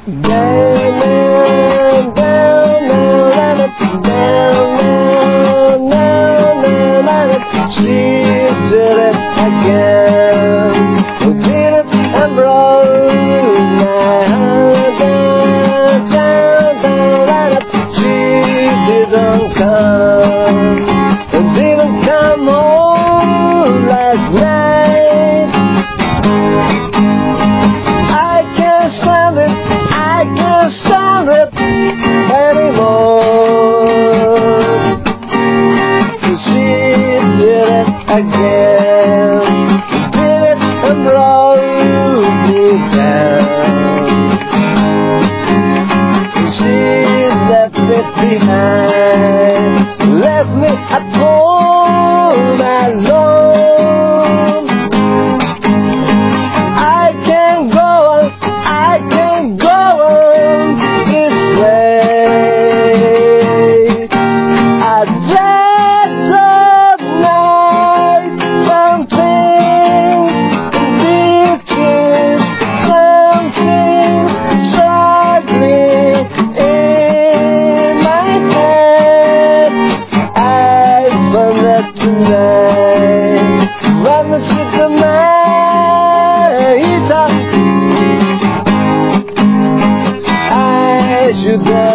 down, down, she did it again. Who did it and broke my heart down, down, she didn't come. Who didn't come home last night. I can't stand it, I can't stand it anymore. She did it again, did it and broke me down. She left me behind, left me at home alone. I can't go on this way. I dread the night, something between, something struggling in my head. I found that tonight, from the ship of my heat up, I should